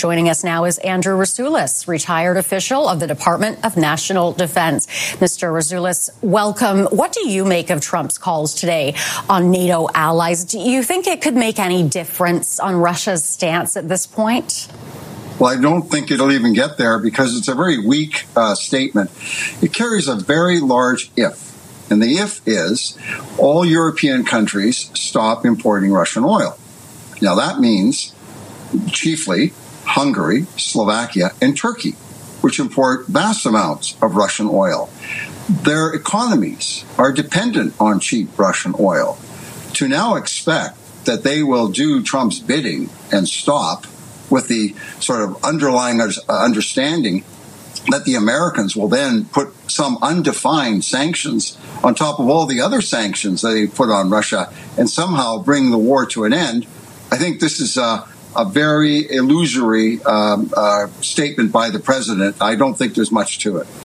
Joining us now is Andrew Rasiulis, retired official of the Department of National Defense. Mr. Rasiulis, welcome. What do you make of Trump's calls today on NATO allies? Do you think it could make any difference on Russia's stance at this point? Well, I don't think it'll even get there because it's a very weak statement. It carries a very large if. And the if is all European countries stop importing Russian oil. Now, that means chiefly Hungary, Slovakia, and Turkey, which import vast amounts of Russian oil. Their economies are dependent on cheap Russian oil. To now expect that they will do Trump's bidding and stop with the sort of underlying understanding that the Americans will then put some undefined sanctions on top of all the other sanctions that they put on Russia and somehow bring the war to an end, I think this is a very illusory statement by the president. I don't think there's much to it.